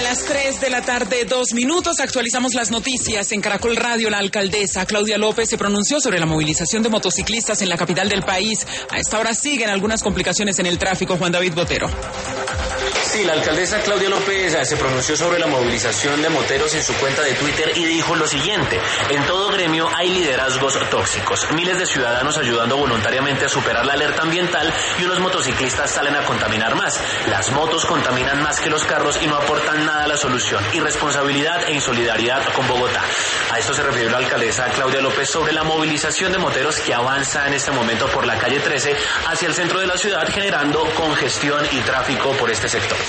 Las 3 de la tarde, 2 minutos, actualizamos las noticias. En Caracol Radio, la alcaldesa Claudia López se pronunció sobre la movilización de motociclistas en la capital del país. A esta hora siguen algunas complicaciones en el tráfico. Juan David Botero. Sí, la alcaldesa Claudia López se pronunció sobre la movilización de moteros en su cuenta de Twitter y dijo lo siguiente: en todo gremio hay liderazgos tóxicos, miles de ciudadanos ayudando voluntariamente a superar la alerta ambiental y unos motociclistas salen a contaminar más. Las motos contaminan más que los carros y no aportan nada a la solución. Irresponsabilidad e insolidaridad con Bogotá. A esto se refirió la alcaldesa Claudia López sobre la movilización de moteros que avanza en este momento por la calle 13 hacia el centro de la ciudad, generando congestión y tráfico por este sector.